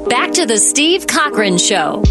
Back to the Steve Cochran Show.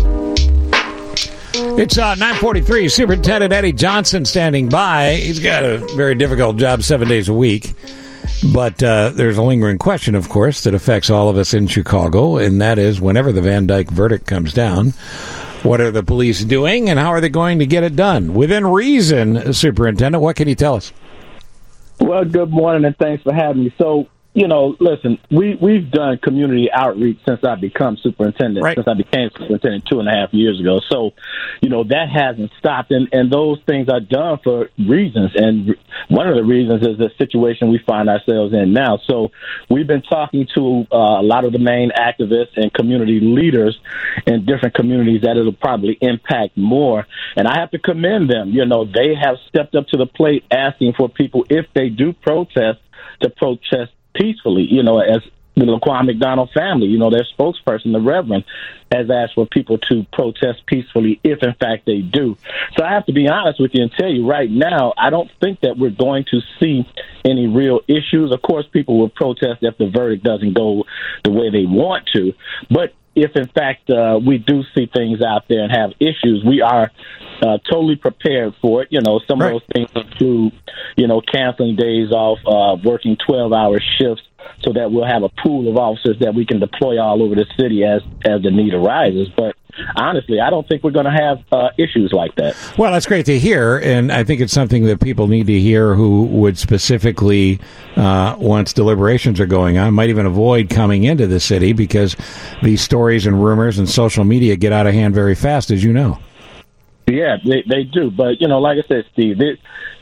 It's 9:43. Superintendent Eddie Johnson standing by. He's got a very difficult job 7 days a week. But there's a lingering question, of course, that affects all of us in Chicago, and that is whenever the Van Dyke verdict comes down, what are the police doing and how are they going to get it done? Within reason, Superintendent, what can you tell us? Well, good morning, and thanks for having me. So, listen, we've done community outreach since I became superintendent, right. since I became superintendent 2.5 years ago. So, that hasn't stopped, and those things are done for reasons, and one of the reasons is the situation we find ourselves in now. So we've been talking to a lot of the main activists and community leaders in different communities that it'll probably impact more, and I have to commend them. They have stepped up to the plate asking for people, if they do protest, to protest peacefully, as the Laquan McDonald family, their spokesperson, the Reverend, has asked for people to protest peacefully if, in fact, they do. So I have to be honest with you and tell you right now, I don't think that we're going to see any real issues. Of course, people will protest if the verdict doesn't go the way they want to. But if, in fact, we do see things out there and have issues, we are totally prepared for it. Some of those things include, canceling days off, working 12-hour shifts, so that we'll have a pool of officers that we can deploy all over the city as the need arises. But honestly, I don't think we're going to have issues like that. Well, that's great to hear, and I think it's something that people need to hear who would specifically, once deliberations are going on, might even avoid coming into the city because these stories and rumors and social media get out of hand very fast, as you know. Yeah, they do. But, like I said, Steve, this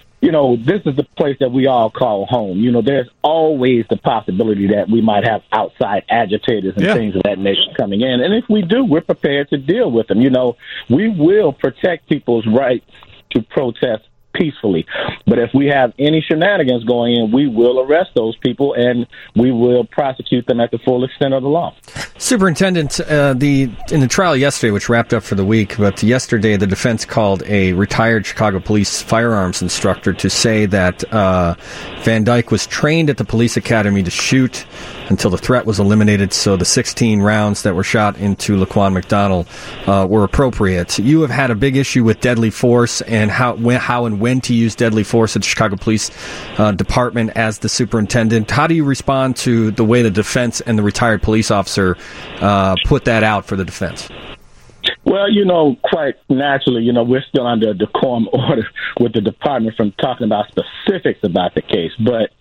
is the place that we all call home. There's always the possibility that we might have outside agitators and things of that nature coming in. And if we do, we're prepared to deal with them. We will protect people's rights to protest peacefully. But if we have any shenanigans going in, we will arrest those people and we will prosecute them at the full extent of the law. Superintendent, in the trial yesterday, which wrapped up for the week, but yesterday the defense called a retired Chicago police firearms instructor to say that Van Dyke was trained at the police academy to shoot until the threat was eliminated, so the 16 rounds that were shot into Laquan McDonald were appropriate. You have had a big issue with deadly force and how and when to use deadly force at the Chicago Police Department as the superintendent. How do you respond to the way the defense and the retired police officer put that out for the defense? Well, quite naturally, we're still under a decorum order with the department from talking about specifics about the case. But,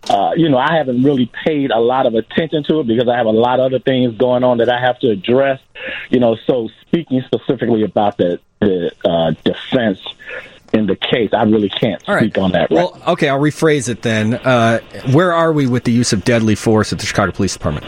I haven't really paid a lot of attention to it because I have a lot of other things going on that I have to address. So speaking specifically about the defense in the case, I really can't speak on that. Well, okay, I'll rephrase it then. Where are we with the use of deadly force at the Chicago Police Department?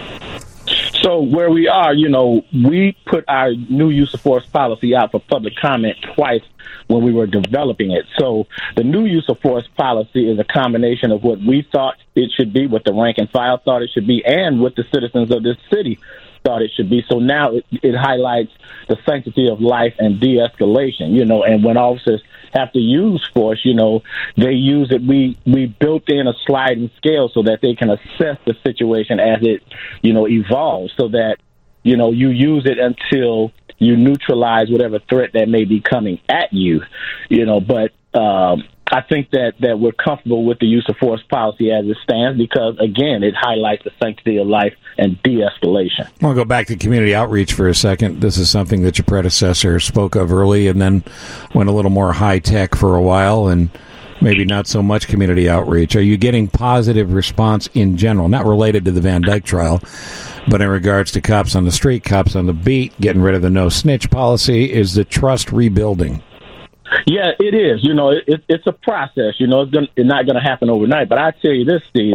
So where we are, we put our new use of force policy out for public comment twice when we were developing it. So the new use of force policy is a combination of what we thought it should be, what the rank and file thought it should be, and what the citizens of this city thought it should be. So now it highlights the sanctity of life and de-escalation, and when officers have to use force, they use it. We built in a sliding scale so that they can assess the situation as it, evolves, so that, you use it until you neutralize whatever threat that may be coming at you, but I think that we're comfortable with the use of force policy as it stands because, again, it highlights the sanctity of life and de-escalation. I want to go back to community outreach for a second. This is something that your predecessor spoke of early and then went a little more high-tech for a while and maybe not so much community outreach. Are you getting positive response in general, not related to the Van Dyke trial, but in regards to cops on the street, cops on the beat, getting rid of the no-snitch policy? Is the trust rebuilding? Yeah, it is. It's a process. It's not going to happen overnight. But I tell you this, Steve.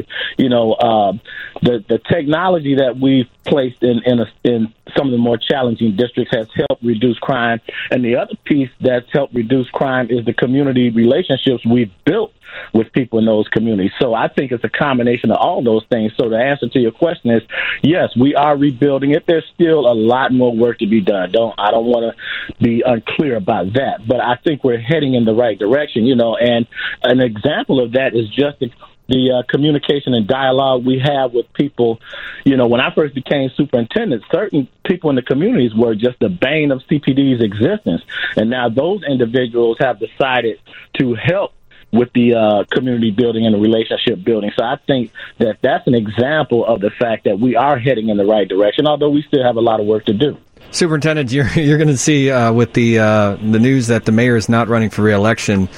The technology that we've placed in some of the more challenging districts has helped reduce crime. And the other piece that's helped reduce crime is the community relationships we've built with people in those communities. So I think it's a combination of all those things. So the answer to your question is, yes, we are rebuilding it. There's still a lot more work to be done. I don't want to be unclear about that. But I think we're heading in the right direction, and an example of that is just the communication and dialogue we have with people. When I first became superintendent, certain people in the communities were just the bane of CPD's existence. And now those individuals have decided to help with the community building and the relationship building. So I think that that's an example of the fact that we are heading in the right direction, although we still have a lot of work to do. Superintendent, you're going to see with the news that the mayor is not running for re-election,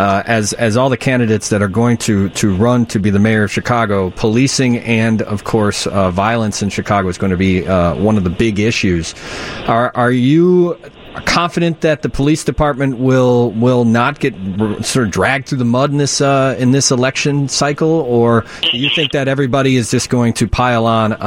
as all the candidates that are going to run to be the mayor of Chicago, policing and, of course, violence in Chicago is going to be one of the big issues. Are you confident that the police department will not get sort of dragged through the mud in this election cycle, or do you think that everybody is just going to pile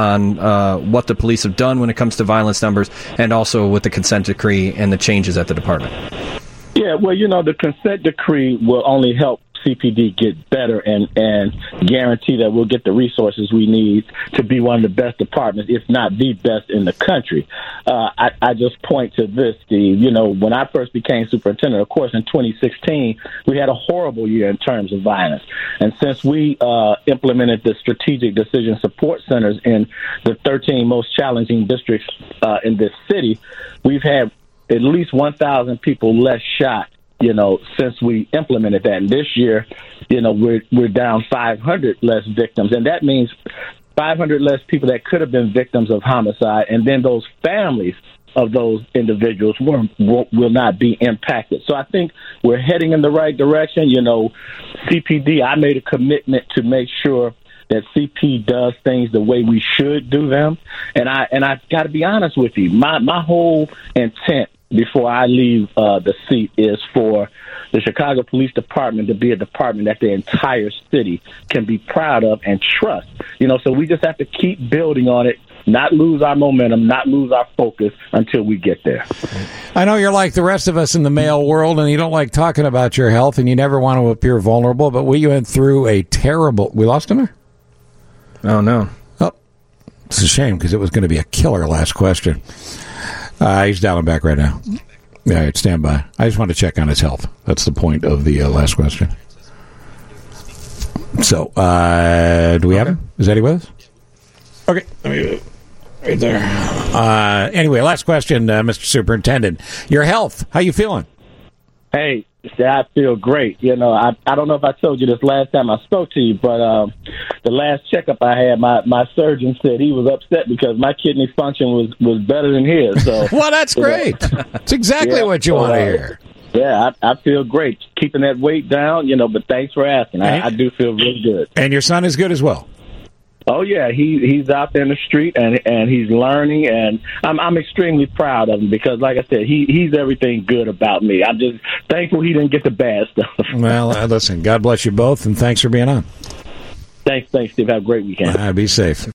on what the police have done when it comes to violence numbers, and also with the consent decree and the changes at the department? Yeah, well, the consent decree will only help CPD get better and guarantee that we'll get the resources we need to be one of the best departments, if not the best in the country. I just point to this, Steve. When I first became superintendent, of course, in 2016, we had a horrible year in terms of violence. And since we implemented the strategic decision support centers in the 13 most challenging districts in this city, we've had at least 1,000 people less shot since we implemented that. And this year, we're down 500 less victims. And that means 500 less people that could have been victims of homicide. And then those families of those individuals will not be impacted. So I think we're heading in the right direction. CPD, I made a commitment to make sure that CP does things the way we should do them. And I've got to be honest with you. My whole intent before I leave the seat is for the Chicago Police Department to be a department that the entire city can be proud of and trust. So we just have to keep building on it, not lose our momentum, not lose our focus until we get there. I know you're like the rest of us in the male world, and you don't like talking about your health, and you never want to appear vulnerable, but we went through a terrible... We lost him there? Oh, no. Oh, it's a shame, because it was going to be a killer last question. He's down and back right now. All right, stand by. I just want to check on his health. That's the point of the last question. So, do we have him? Is Eddie with us? Okay. Right there. Anyway, last question, Mr. Superintendent. Your health, how you feeling? Hey, I feel great. I don't know if I told you this last time I spoke to you, but the last checkup I had, my surgeon said he was upset because my kidney function was better than his. So, well, that's great. That's exactly what you want to hear. Yeah, I feel great. Keeping that weight down, but thanks for asking. I do feel really good. And your son is good as well? Oh, yeah, he's out there in the street, and he's learning, and I'm extremely proud of him because, like I said, he's everything good about me. I'm just thankful he didn't get the bad stuff. Well, listen, God bless you both, and thanks for being on. Thanks, Steve. Have a great weekend. Be safe.